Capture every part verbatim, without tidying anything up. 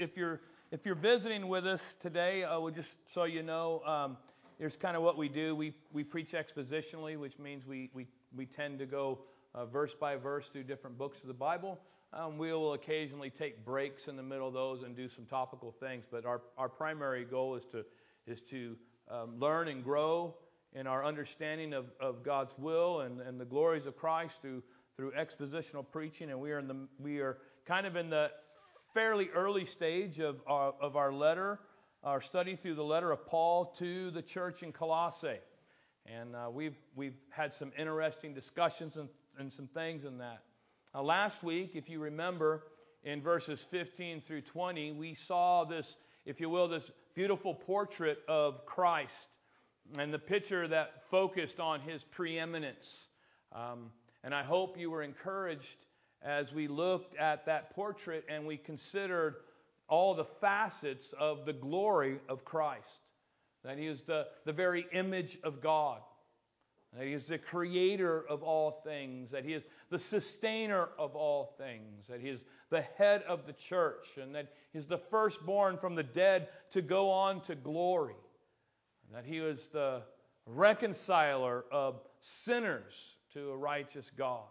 if you're if you're visiting with us today, uh, well, just so you know, um, here's kind of what we do. We we preach expositionally, which means we we we tend to go uh, verse by verse through different books of the Bible. Um, we will occasionally take breaks in the middle of those and do some topical things, but our our primary goal is to is to um, learn and grow in our understanding of, of God's will and, and the glories of Christ through through expositional preaching. And we are in the we are kind of in the fairly early stage of our, of our letter, our study through the letter of Paul to the church in Colossae. And uh, we've we've had some interesting discussions and, and some things in that. Uh, last week, if you remember, in verses fifteen through twenty, we saw this, if you will, this beautiful portrait of Christ and the picture that focused on his preeminence. Um, and I hope you were encouraged as we looked at that portrait and we considered all the facets of the glory of Christ. That he is the, the very image of God. That he is the creator of all things. That he is the sustainer of all things. That he is the head of the church. And that he is the firstborn from the dead to go on to glory. And that he is the reconciler of sinners to a righteous God.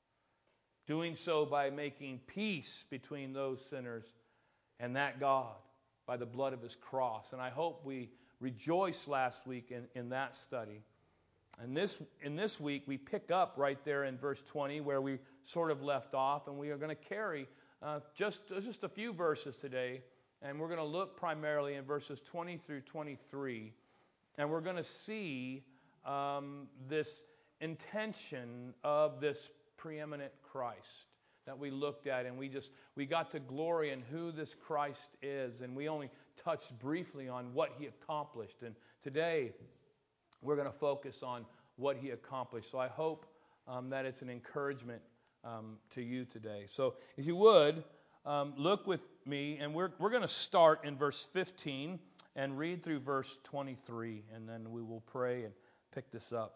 Doing so by making peace between those sinners and that God by the blood of his cross. And I hope we rejoiced last week in, in that study. And this in this week we pick up right there in verse twenty where we sort of left off, and we are going to carry uh, just, just a few verses today, and we're going to look primarily in verses twenty through twenty-three, and we're going to see um, this intention of this preeminent Christ that we looked at, and we just we got to glory in who this Christ is, and we only touched briefly on what he accomplished. And today we're going to focus on what he accomplished. So I hope um, that it's an encouragement um, to you today. So if you would um, look with me, and we're we're going to start in verse fifteen and read through verse twenty-three, and then we will pray and pick this up.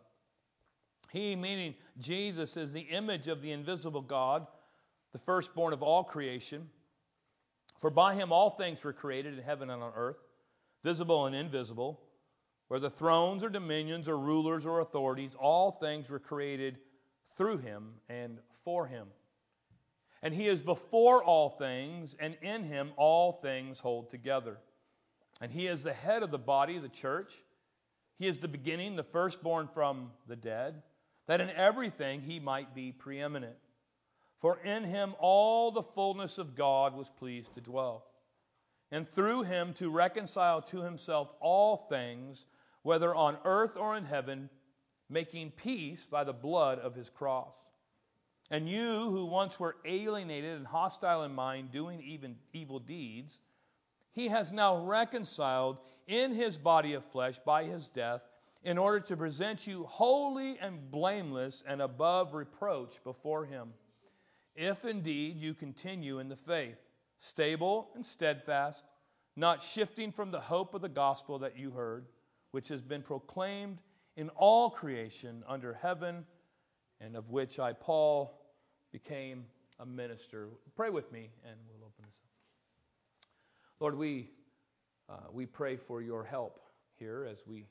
He, meaning Jesus, is the image of the invisible God, the firstborn of all creation. For by him all things were created in heaven and on earth, visible and invisible, whether thrones or dominions or rulers or authorities, all things were created through him and for him. And he is before all things, and in him all things hold together. And he is the head of the body of the church. He is the beginning, the firstborn from the dead, that in everything he might be preeminent. For in him all the fullness of God was pleased to dwell, and through him to reconcile to himself all things, whether on earth or in heaven, making peace by the blood of his cross. And you who once were alienated and hostile in mind, doing even evil deeds, he has now reconciled in his body of flesh by his death, in order to present you holy and blameless and above reproach before him. If indeed you continue in the faith, stable and steadfast, not shifting from the hope of the gospel that you heard, which has been proclaimed in all creation under heaven, and of which I, Paul, became a minister. Pray with me, and we'll open this up. Lord, we uh, we pray for your help here as we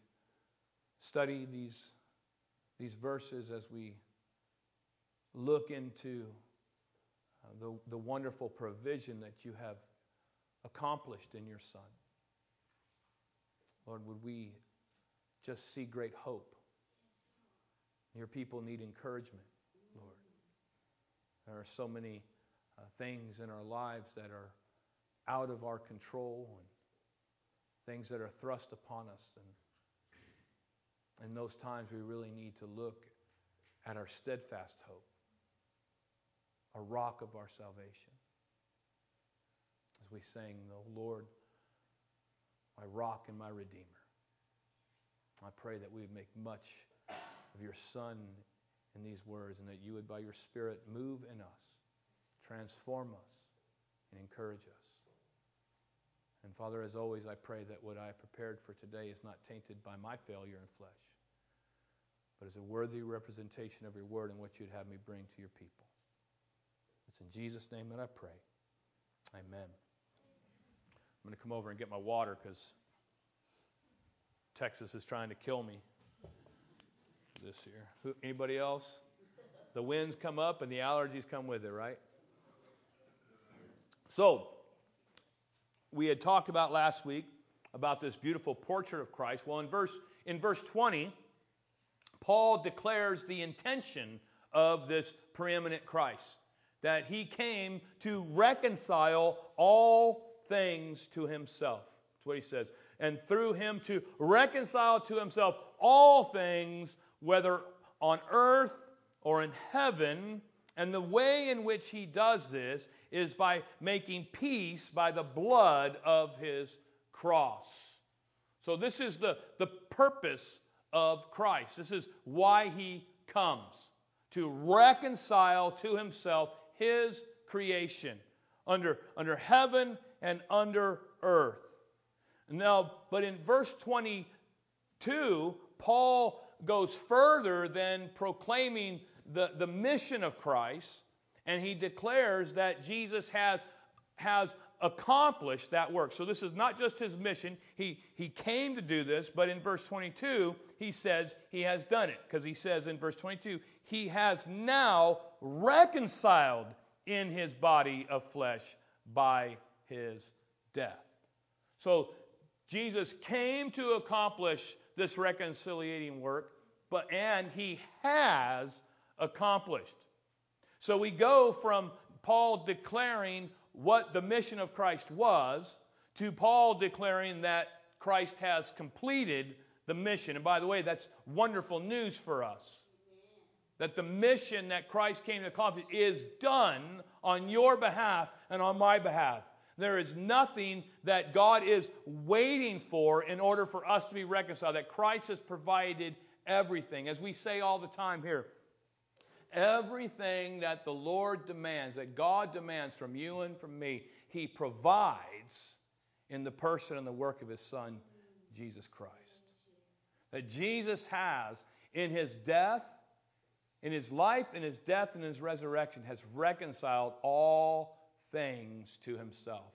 study these, these verses, as we look into uh, the, the wonderful provision that you have accomplished in your Son. Lord, would we just see great hope? Your people need encouragement, Lord. There are so many uh, things in our lives that are out of our control, and things that are thrust upon us, and in those times, we really need to look at our steadfast hope, a rock of our salvation. As we sang, "The Lord, my rock and my redeemer." I pray that we would make much of your Son in these words, and that you would, by your Spirit, move in us, transform us, and encourage us. And Father, as always, I pray that what I prepared for today is not tainted by my failure in flesh, but is a worthy representation of your word and what you'd have me bring to your people. It's in Jesus' name that I pray. Amen. I'm going to come over and get my water because Texas is trying to kill me this year. Who, anybody else? The winds come up and the allergies come with it, right? So, we had talked about last week about this beautiful portrait of Christ. Well, in verse in verse twenty, Paul declares the intention of this preeminent Christ, that he came to reconcile all things to himself. That's what he says. And through him to reconcile to himself all things, whether on earth or in heaven. And the way in which he does this is by making peace by the blood of his cross. So this is the, the purpose of Christ. This is why he comes, to reconcile to himself his creation under, under heaven and under earth. Now, but in verse twenty-two, Paul goes further than proclaiming the, the mission of Christ, and he declares that Jesus has, has accomplished that work. So this is not just his mission. He, he came to do this, but in verse twenty-two, he says he has done it. Because he says in verse twenty-two, he has now reconciled in his body of flesh by his death. So Jesus came to accomplish this reconciliating work, but and he has accomplished. So we go from Paul declaring what the mission of Christ was to Paul declaring that Christ has completed the mission. And by the way, that's wonderful news for us. That the mission that Christ came to accomplish is done on your behalf and on my behalf. There is nothing that God is waiting for in order for us to be reconciled. That Christ has provided everything. As we say all the time here, everything that the Lord demands, that God demands from you and from me, he provides in the person and the work of his Son, Jesus Christ. That Jesus has, in his death, in his life, in his death, and his resurrection, has reconciled all things to himself.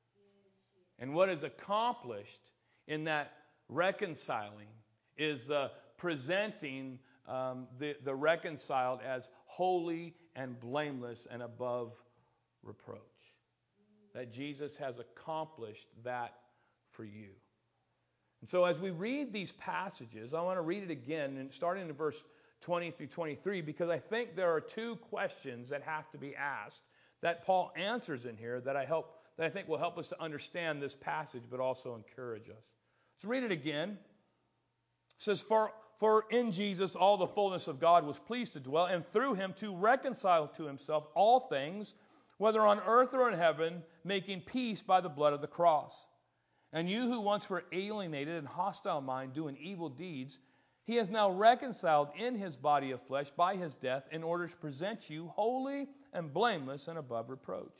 And what is accomplished in that reconciling is the presenting um, the, the reconciled as holy and blameless and above reproach. That Jesus has accomplished that for you. And so as we read these passages, I want to read it again, and starting in verse twenty through twenty-three, because I think there are two questions that have to be asked that Paul answers in here that I hope that I think will help us to understand this passage, but also encourage us. Let's read it again. It says, For, for in Jesus all the fullness of God was pleased to dwell, and through him to reconcile to himself all things, whether on earth or in heaven, making peace by the blood of the cross. And you who once were alienated and hostile mind, doing evil deeds, he has now reconciled in his body of flesh by his death in order to present you holy and blameless and above reproach.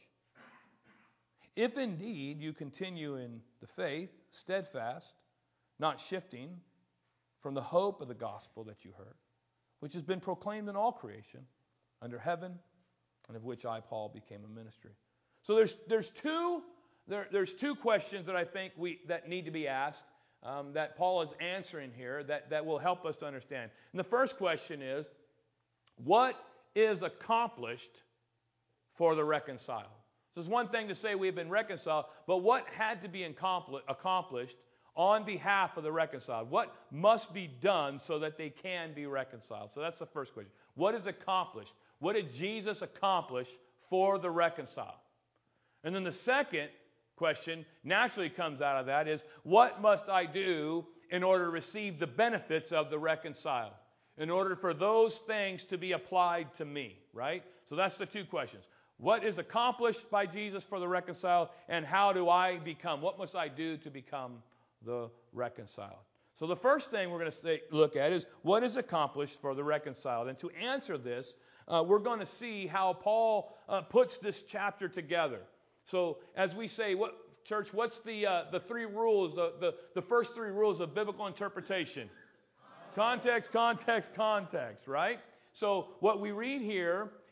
If indeed you continue in the faith, steadfast, not shifting from the hope of the gospel that you heard, which has been proclaimed in all creation under heaven, and of which I, Paul, became a ministry. So there's there's two there, there's two questions that I think we that need to be asked. Um, that Paul is answering here that, that will help us to understand. And the first question is, what is accomplished for the reconciled? So it's one thing to say we've been reconciled, but what had to be accomplished on behalf of the reconciled? What must be done so that they can be reconciled? So that's the first question. What is accomplished? What did Jesus accomplish for the reconciled? And then the second question naturally comes out of that is, what must I do in order to receive the benefits of the reconciled? In order for those things to be applied to me, right? So that's the two questions. What is accomplished by Jesus for the reconciled, and how do I become? What must I do to become the reconciled? So the first thing we're going to look at is what is accomplished for the reconciled. And to answer this, uh, we're going to see how Paul uh, puts this chapter together. So as we say, what church, what's the uh, the three rules, the, the, the first three rules of biblical interpretation? Context, context, context, right? So what we read here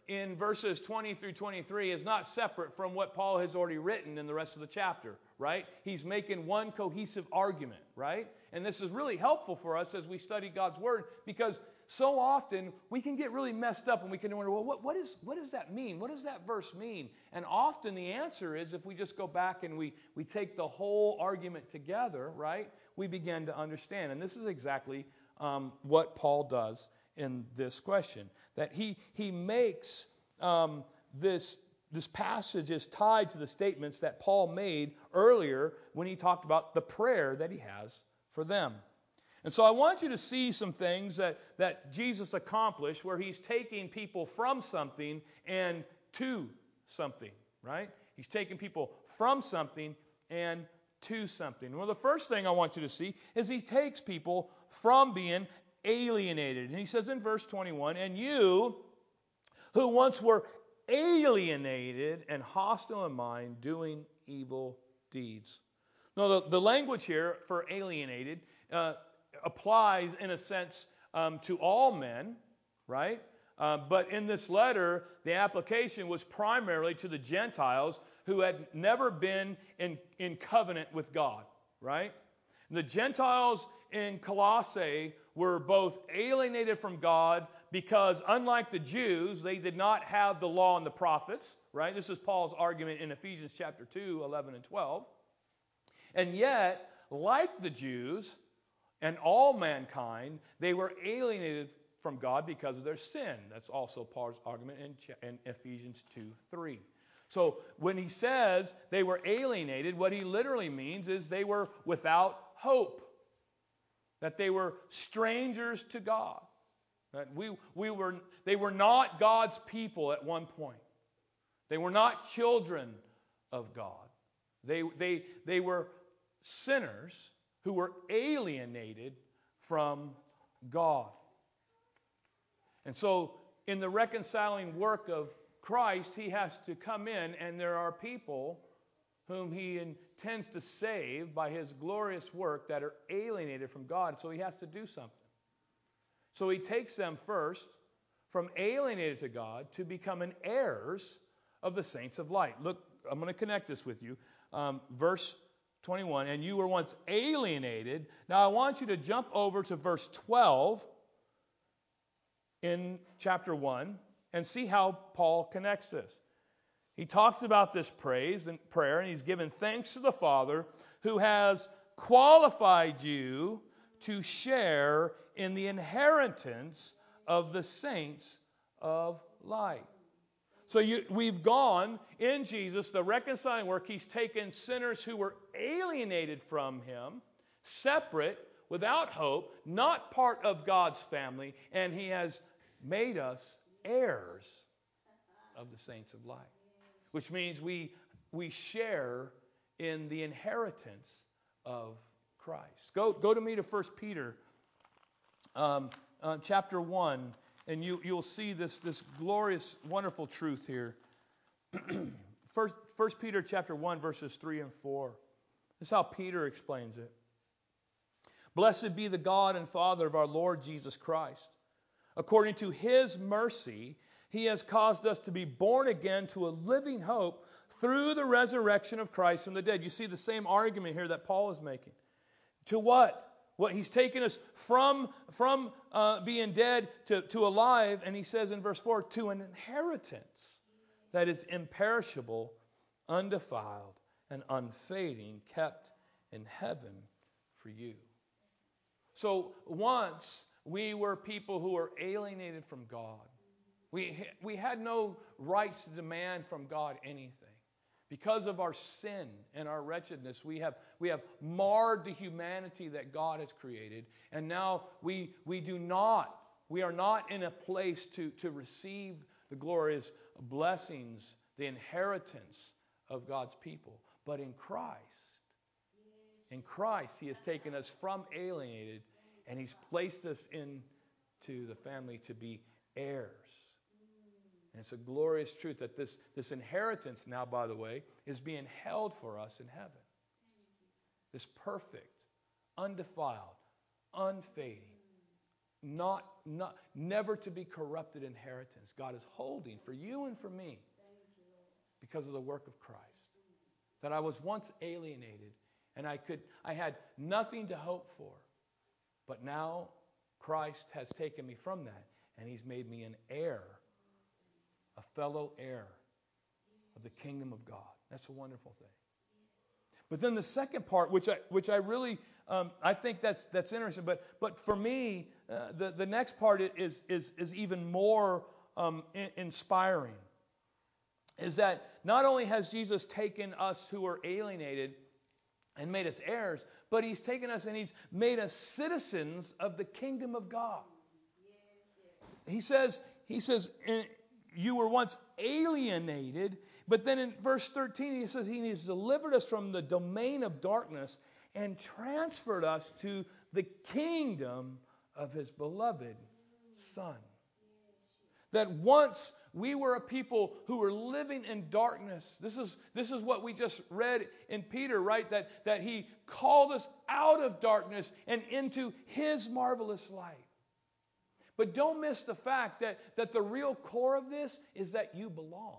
in verses twenty through twenty-three is not separate from what Paul has already written in the rest of the chapter, right? He's making one cohesive argument, right? And this is really helpful for us as we study God's Word, because so often we can get really messed up and we can wonder, well, what, what, is, what does that mean? What does that verse mean? And often the answer is, if we just go back and we, we take the whole argument together, right, we begin to understand. And this is exactly um, what Paul does in this question. That he, he makes um, this, this passage is tied to the statements that Paul made earlier when he talked about the prayer that he has for them. And so I want you to see some things that, that Jesus accomplished where he's taking people from something and to something, right? He's taking people from something and to something. Well, the first thing I want you to see is he takes people from being alienated. And he says in verse twenty-one, and you who once were alienated and hostile in mind, doing evil deeds. Now, the, the language here for alienated uh, applies in a sense um, to all men, right? Uh, but in this letter, the application was primarily to the Gentiles who had never been in, in covenant with God, right? The Gentiles in Colossae were both alienated from God because, unlike the Jews, they did not have the law and the prophets, right? This is Paul's argument in Ephesians chapter two, eleven and twelve. And yet, like the Jews and all mankind, they were alienated from God because of their sin. That's also Paul's argument in, in Ephesians two, three. So when he says they were alienated, what he literally means is they were without hope. That they were strangers to God. That we, we were, they were not God's people at one point. They were not children of God. They, they, they were sinners who were alienated from God. And so in the reconciling work of Christ, he has to come in, and there are people whom he intends to save by his glorious work that are alienated from God. So he has to do something. So he takes them first from alienated to God to becoming heirs of the saints of light. Look, I'm going to connect this with you. Um, verse twenty-one, and you were once alienated. Now I want you to jump over to verse twelve in chapter one and see how Paul connects this. He talks about this praise and prayer, and he's given thanks to the Father who has qualified you to share in the inheritance of the saints of light. So you, we've gone in Jesus, the reconciling work. He's taken sinners who were alienated from him, separate, without hope, not part of God's family, and he has made us heirs of the saints of light. Which means we we share in the inheritance of Christ. Go go to me to First Peter um, uh, chapter one, and you you'll see this this glorious, wonderful truth here. First First Peter chapter one, verses three and four. This is how Peter explains it. Blessed be the God and Father of our Lord Jesus Christ. According to his mercy, he has caused us to be born again to a living hope through the resurrection of Christ from the dead. You see the same argument here that Paul is making. To what? What he's taken us from, from uh, being dead to, to alive, and he says in verse four, to an inheritance that is imperishable, undefiled, and unfading, kept in heaven for you. So once we were people who were alienated from God. We, we had no rights to demand from God anything. Because of our sin and our wretchedness, we have, we have marred the humanity that God has created. And now we, we do not, we are not in a place to, to receive the glorious blessings, the inheritance of God's people. But in Christ, in Christ, he has taken us from alienated and he's placed us into the family to be heirs. And it's a glorious truth that this, this inheritance now, by the way, is being held for us in heaven. This perfect, undefiled, unfading, not, not, never to be corrupted inheritance God is holding for you and for me because of the work of Christ. That I was once alienated and I could, I had nothing to hope for. But now Christ has taken me from that and He's made me an heir, a fellow heir of the kingdom of God. That's a wonderful thing. But then the second part, which I which I really um, I think that's that's interesting. But but for me, uh, the the next part is is is even more um, in, inspiring. Is that not only has Jesus taken us who are alienated and made us heirs, but He's taken us and He's made us citizens of the kingdom of God. He says He says you were once alienated. But then in verse thirteen, He says He has delivered us from the domain of darkness and transferred us to the kingdom of His beloved Son. That once we were a people who were living in darkness. This is, this is what we just read in Peter, right? That, that He called us out of darkness and into His marvelous light. But don't miss the fact that, that the real core of this is that you belong.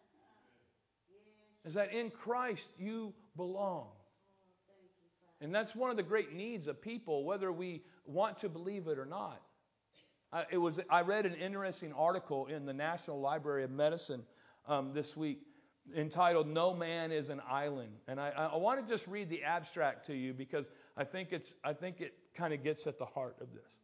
Is that in Christ you belong. And that's one of the great needs of people, whether we want to believe it or not. I, it was, I read an interesting article in the National Library of Medicine um, this week entitled "No Man is an Island." And I, I want to just read the abstract to you because I think, it's, I think it kind of gets at the heart of this.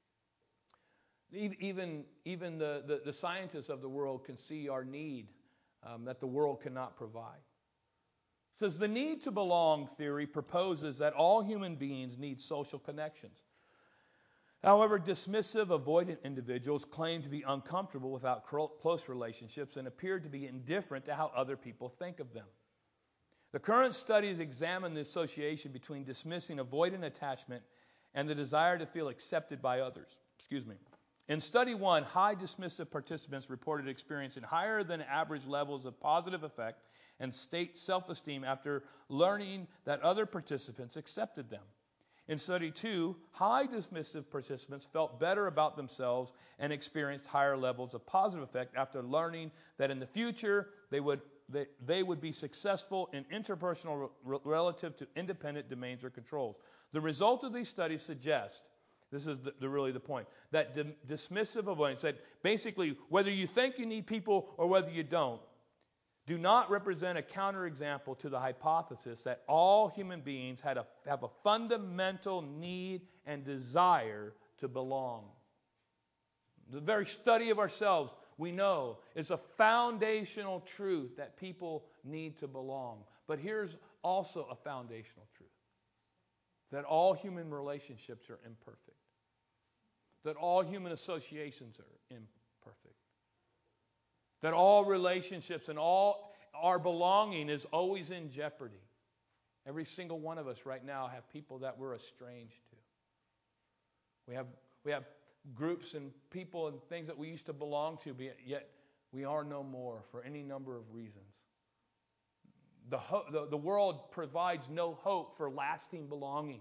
Even, even the, the, the scientists of the world can see our need Um, that the world cannot provide. It says the need to belong theory proposes that all human beings need social connections. However, dismissive, avoidant individuals claim to be uncomfortable without close relationships and appear to be indifferent to how other people think of them. The current studies examine the association between dismissing avoidant attachment and the desire to feel accepted by others. Excuse me. In study one, high dismissive participants reported experiencing higher than average levels of positive affect and state self-esteem after learning that other participants accepted them. In study two, high dismissive participants felt better about themselves and experienced higher levels of positive affect after learning that in the future they would they, they would be successful in interpersonal re- relative to independent domains or controls. The result of these studies suggest This is the, the, really the point. That di- dismissive avoidance, that basically whether you think you need people or whether you don't, do not represent a counterexample to the hypothesis that all human beings had a, have a fundamental need and desire to belong. The very study of ourselves, we know, is a foundational truth that people need to belong. But here's also a foundational truth. That all human relationships are imperfect. That all human associations are imperfect. That all relationships and all our belonging is always in jeopardy. Every single one of us right now have people that we're estranged to. We have, we have groups and people and things that we used to belong to, yet we are no more for any number of reasons. The, ho- the, the world provides no hope for lasting belonging.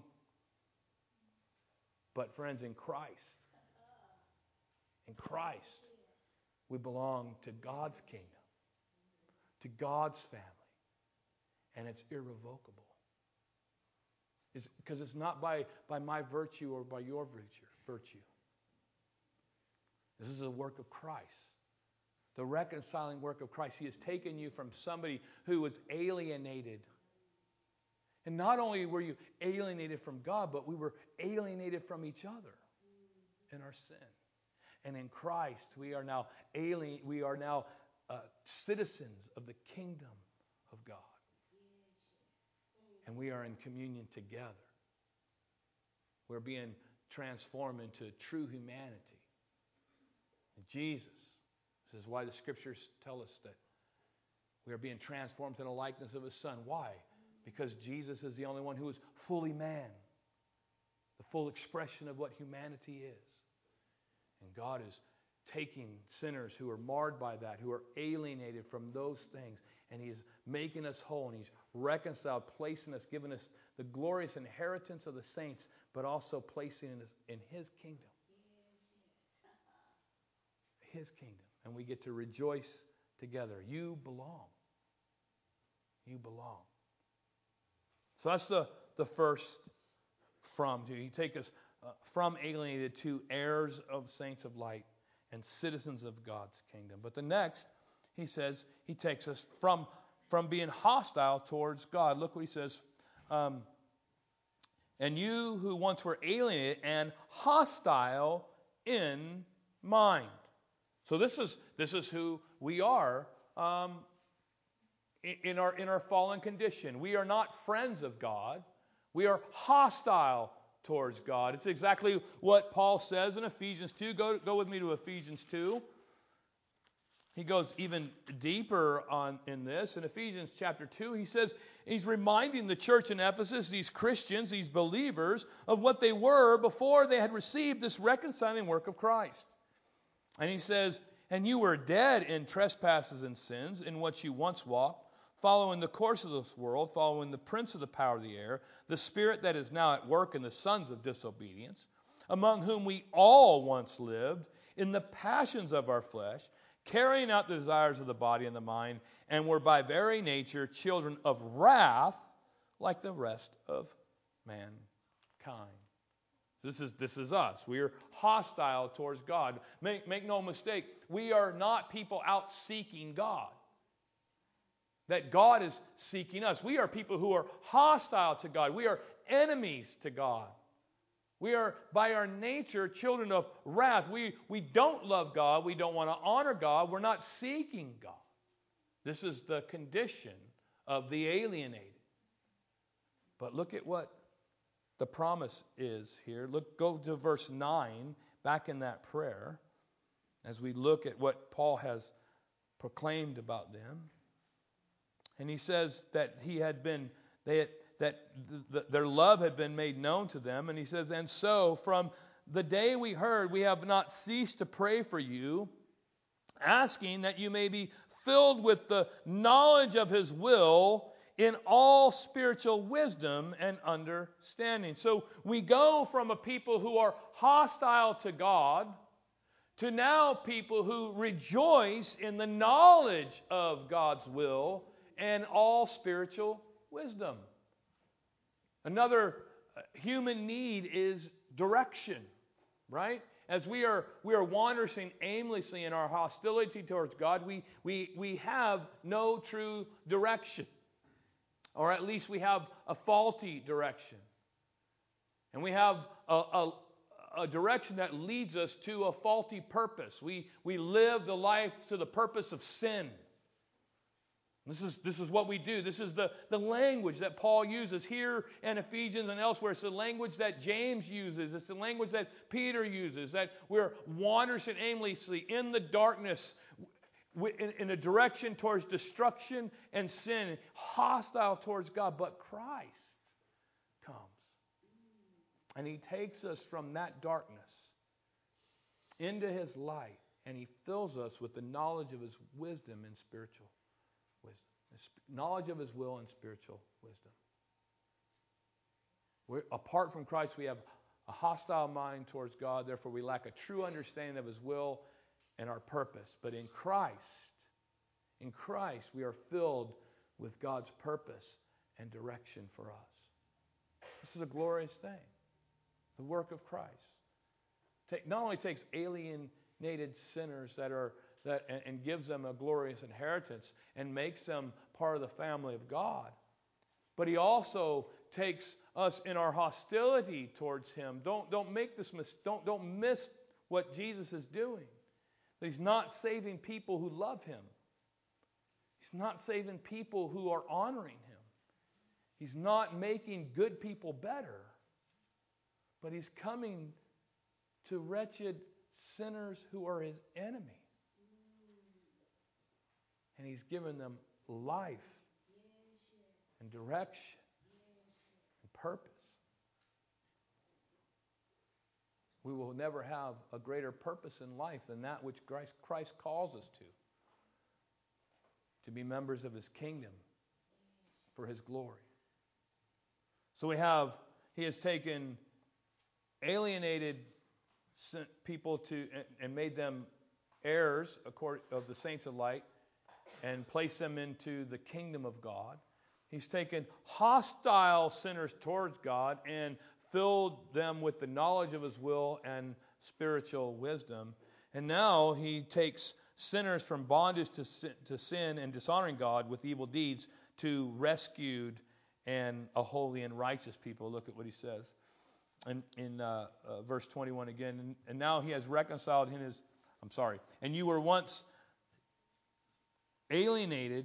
But friends, in Christ, in Christ, we belong to God's kingdom, to God's family, and it's irrevocable. Because it's, it's not by, by my virtue or by your virtue, virtue. This is the work of Christ, the reconciling work of Christ. He has taken you from somebody who was alienated. And not only were you alienated from God, but we were alienated from each other in our sin. And in Christ, we are now alien. We are now uh, citizens of the kingdom of God, and we are in communion together. We're being transformed into true humanity. And Jesus, this is why the Scriptures tell us that we are being transformed to the likeness of His Son. Why? Because Jesus is the only one who is fully man, the full expression of what humanity is. And God is taking sinners who are marred by that, who are alienated from those things, and He's making us whole, and He's reconciled, placing us, giving us the glorious inheritance of the saints, but also placing us in His kingdom. His kingdom. And we get to rejoice together. You belong. You belong. So that's the, the first from. He take us uh, from alienated to heirs of saints of light and citizens of God's kingdom. But the next, he says, he takes us from, from being hostile towards God. Look what he says. Um, and you who once were alienated and hostile in mind. So this is this is who we are um, in our in our fallen condition. We are not friends of God. We are hostile towards God. It's exactly what Paul says in Ephesians two. Go go with me to Ephesians two. He goes even deeper on in this. In Ephesians chapter two, he says he's reminding the church in Ephesus, these Christians, these believers, of what they were before they had received this reconciling work of Christ. And he says, and you were dead in trespasses and sins, in which you once walked, following the course of this world, following the prince of the power of the air, the spirit that is now at work in the sons of disobedience, among whom we all once lived, in the passions of our flesh, carrying out the desires of the body and the mind, and were by very nature children of wrath, like the rest of mankind. This is this is us. We are hostile towards God. Make, make no mistake, we are not people out seeking God. That God is seeking us. We are people who are hostile to God. We are enemies to God. We are, by our nature, children of wrath. We, we don't love God. We don't want to honor God. We're not seeking God. This is the condition of the alienated. But look at what the promise is here. Look, go to verse nine, back in that prayer, as we look at what Paul has proclaimed about them. And he says that he had been, they had, that th- th- their love had been made known to them. And he says, and so from the day we heard, we have not ceased to pray for you, asking that you may be filled with the knowledge of his will in all spiritual wisdom and understanding. So we go from a people who are hostile to God to now people who rejoice in the knowledge of God's will and all spiritual wisdom. Another human need is direction, right? As we are we are wandering aimlessly in our hostility towards God, we we we have no true direction. Or at least we have a faulty direction. And we have a, a, a direction that leads us to a faulty purpose. We we live the life to the purpose of sin. This is, this is what we do. This is the, the language that Paul uses here in Ephesians and elsewhere. It's the language that James uses. It's the language that Peter uses, that we're wandering aimlessly in the darkness in, in a direction towards destruction and sin, hostile towards God. But Christ comes, and he takes us from that darkness into his light, and he fills us with the knowledge of his wisdom and spiritual wisdom. Knowledge of his will and spiritual wisdom. We're, apart from Christ, we have a hostile mind towards God. Therefore, we lack a true understanding of his will and our purpose. But in Christ, in Christ, we are filled with God's purpose and direction for us. This is a glorious thing. The work of Christ. Take, not only takes alienated sinners that are That, and, and gives them a glorious inheritance and makes them part of the family of God. But he also takes us in our hostility towards him. Don't, don't make this mis- don't, don't miss what Jesus is doing. He's not saving people who love him. He's not saving people who are honoring him. He's not making good people better. But he's coming to wretched sinners who are his enemy. And he's given them life and direction and purpose. We will never have a greater purpose in life than that which Christ, Christ calls us to. To be members of his kingdom for his glory. So we have, he has taken alienated people to and made them heirs of the saints of light and placed them into the kingdom of God. He's taken hostile sinners towards God and filled them with the knowledge of His will and spiritual wisdom. And now He takes sinners from bondage to sin, to sin and dishonoring God with evil deeds to rescued and a holy and righteous people. Look at what He says in, in uh, uh, verse twenty-one again. And, and now He has reconciled in His, I'm sorry, and you were once alienated,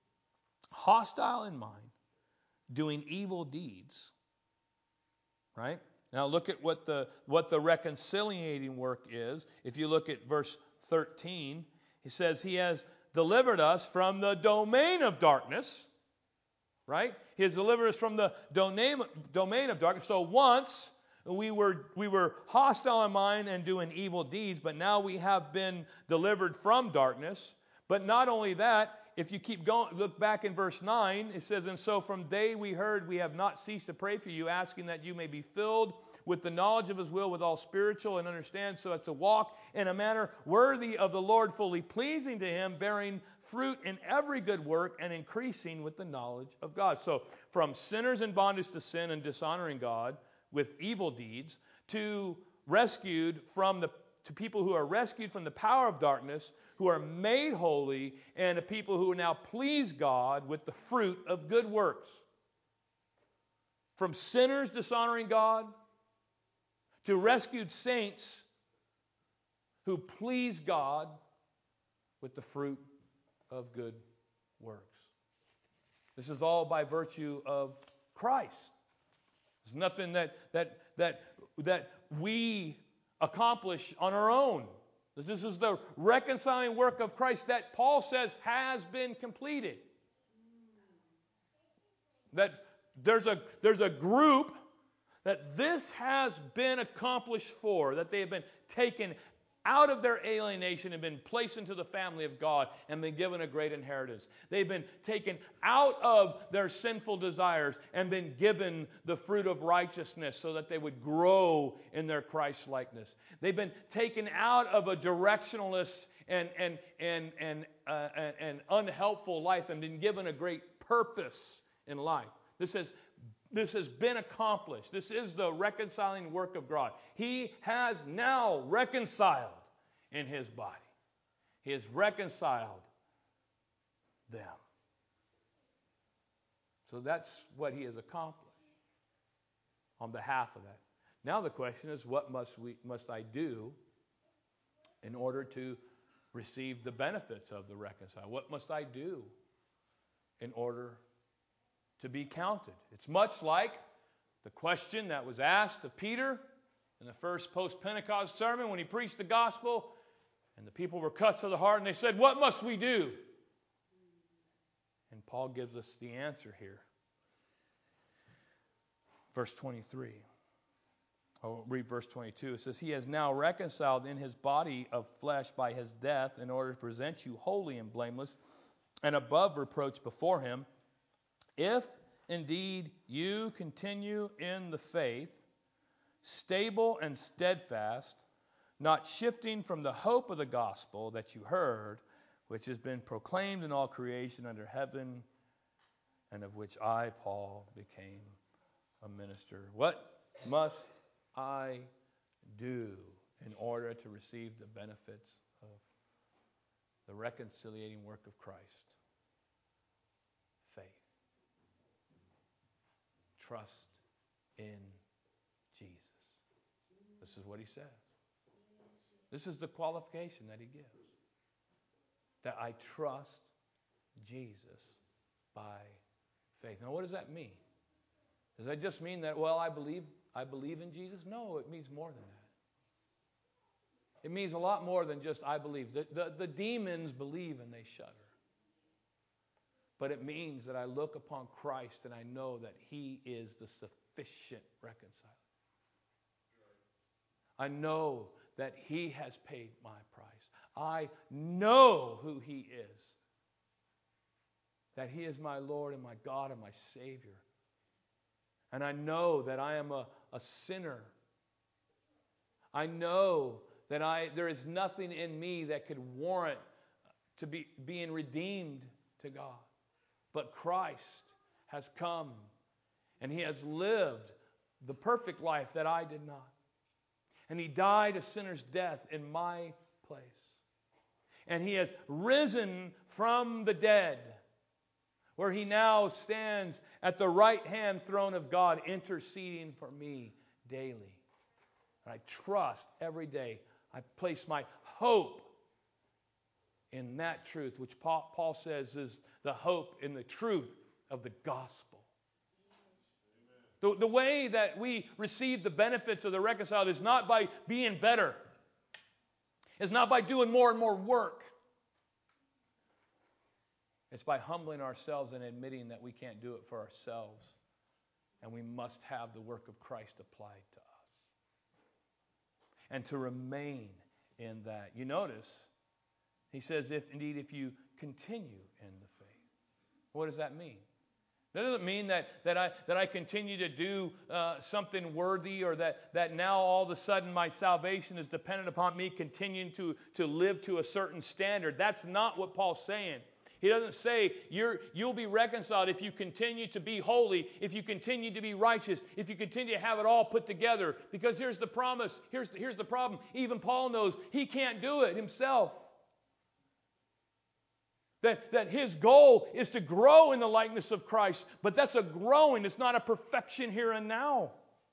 hostile in mind, doing evil deeds. Right? Now look at what the what the reconciliating work is. If you look at verse thirteen, He says He has delivered us from the domain of darkness. Right? He has delivered us from the domain, domain of darkness. So once we were we were hostile in mind and doing evil deeds, but now we have been delivered from darkness. But not only that, if you keep going, look back in verse nine, it says, and so from day we heard we have not ceased to pray for you, asking that you may be filled with the knowledge of His will, with all spiritual and understand, so as to walk in a manner worthy of the Lord, fully pleasing to Him, bearing fruit in every good work and increasing with the knowledge of God. So from sinners in bondage to sin and dishonoring God with evil deeds, to rescued from the to people who are rescued from the power of darkness, who are made holy, and to people who now please God with the fruit of good works. From sinners dishonoring God to rescued saints who please God with the fruit of good works. This is all by virtue of Christ. There's nothing that that that that we accomplish on our own. This is the reconciling work of Christ that Paul says has been completed. That there's a there's a group that this has been accomplished for, that they have been taken out of their alienation and been placed into the family of God and been given a great inheritance. They've been taken out of their sinful desires and been given the fruit of righteousness so that they would grow in their Christ-likeness. They've been taken out of a directionless and, and, and, and, uh, and unhelpful life and been given a great purpose in life. This has This has been accomplished. This is the reconciling work of God. He has now reconciled in His body. He has reconciled them. So that's what He has accomplished on behalf of that. Now the question is, what must we must I do in order to receive the benefits of the reconcile? What must I do in order to be counted? It's much like the question that was asked of Peter in the first post-Pentecost sermon when he preached the gospel, and the people were cut to the heart, and they said, what must we do? And Paul gives us the answer here. Verse twenty-three. I'll read verse twenty-two. It says, He has now reconciled in His body of flesh by His death in order to present you holy and blameless and above reproach before Him, if indeed you continue in the faith, stable and steadfast, not shifting from the hope of the gospel that you heard, which has been proclaimed in all creation under heaven, and of which I, Paul, became a minister. What must I do in order to receive the benefits of the reconciliating work of Christ? Faith. Trust in Jesus. This is what he says. This is the qualification that he gives. That I trust Jesus by faith. Now, what does that mean? Does that just mean that, well, I believe I believe in Jesus? No, it means more than that. It means a lot more than just I believe. The, the, the demons believe and they shudder. But it means that I look upon Christ and I know that He is the sufficient reconciler. I know that He has paid my price. I know who He is. That He is my Lord and my God and my Savior. And I know that I am a, a sinner. I know that I there is nothing in me that could warrant to be being redeemed to God. But Christ has come, and He has lived the perfect life that I did not. And He died a sinner's death in my place. And He has risen from the dead, where He now stands at the right hand throne of God, interceding for me daily. And I trust every day. I place my hope in that truth, which Paul, Paul says is the hope in the truth of the gospel. The, the way that we receive the benefits of the reconciled is not by being better. It's not by doing more and more work. It's by humbling ourselves and admitting that we can't do it for ourselves. And we must have the work of Christ applied to us. And to remain in that. You notice, he says, if indeed if you continue in the faith. What does that mean? That doesn't mean that, that, I, that I continue to do uh, something worthy, or that, that now all of a sudden my salvation is dependent upon me continuing to, to live to a certain standard. That's not what Paul's saying. He doesn't say you're, you'll be reconciled if you continue to be holy, if you continue to be righteous, if you continue to have it all put together. Because here's the promise, here's the, here's the problem. Even Paul knows he can't do it himself. That, that his goal is to grow in the likeness of Christ. But that's a growing, it's not a perfection here and now.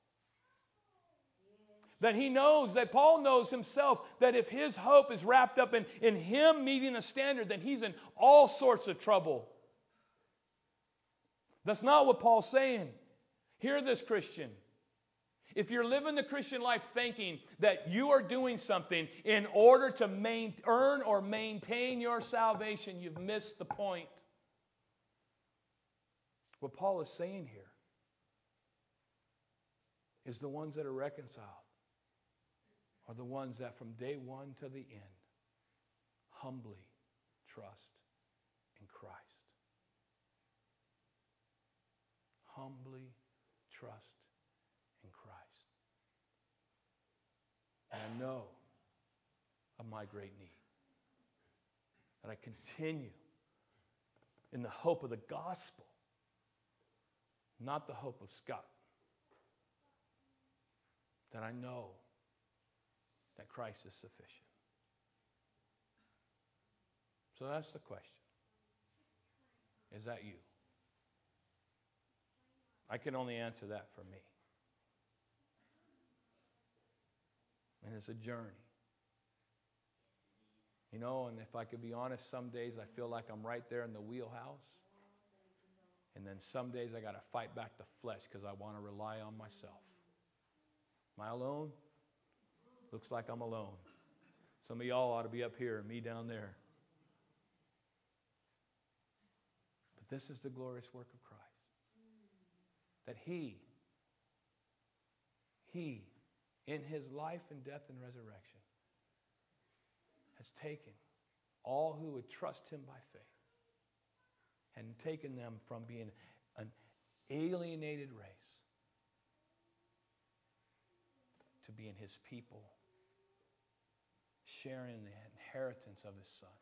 That he knows, that Paul knows himself, that if his hope is wrapped up in, in him meeting a standard, then he's in all sorts of trouble. That's not what Paul's saying. Hear this, Christian. If you're living the Christian life thinking that you are doing something in order to main, earn or maintain your salvation, you've missed the point. What Paul is saying here is the ones that are reconciled are the ones that from day one to the end humbly trust in Christ. Humbly trust in Christ. And I know of my great need. That I continue in the hope of the gospel, not the hope of Scott. That I know that Christ is sufficient. So that's the question. Is that you? I can only answer that for me. And it's a journey. You know, and if I could be honest, some days I feel like I'm right there in the wheelhouse. And then some days I got to fight back the flesh because I want to rely on myself. Am I alone? Looks like I'm alone. Some of y'all ought to be up here and me down there. But this is the glorious work of Christ. That He, He, in His life and death and resurrection, has taken all who would trust Him by faith and taken them from being an alienated race to being His people, sharing the inheritance of His Son.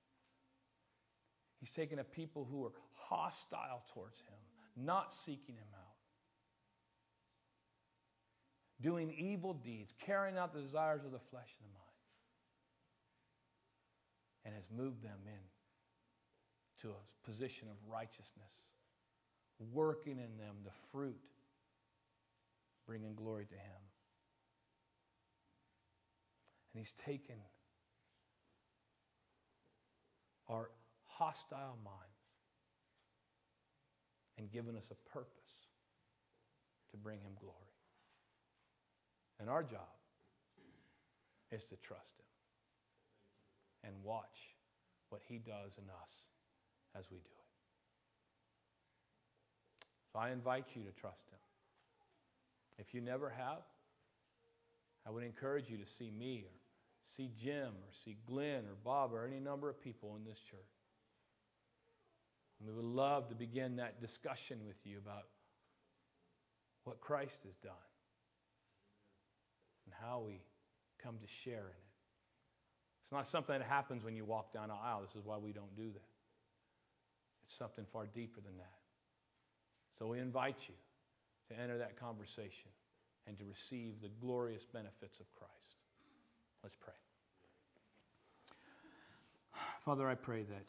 He's taken a people who are hostile towards Him, not seeking Him out, doing evil deeds, carrying out the desires of the flesh and the mind, and has moved them in to a position of righteousness, working in them the fruit, bringing glory to Him. And He's taken our hostile minds and given us a purpose to bring Him glory. And our job is to trust Him and watch what He does in us as we do it. So I invite you to trust Him. If you never have, I would encourage you to see me or see Jim or see Glenn or Bob or any number of people in this church. And we would love to begin that discussion with you about what Christ has done and how we come to share in it. It's not something that happens when you walk down an aisle. This is why we don't do that. It's something far deeper than that. So we invite you to enter that conversation and to receive the glorious benefits of Christ. Let's pray. Father, I pray that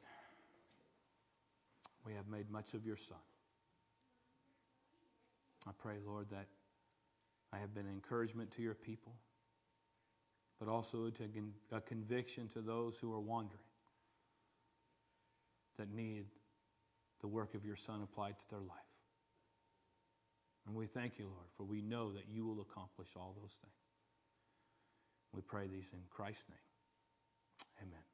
we have made much of your Son. I pray, Lord, that I have been an encouragement to your people, but also to a conviction to those who are wandering, that need the work of your Son applied to their life. And we thank you, Lord, for we know that you will accomplish all those things. We pray these in Christ's name. Amen.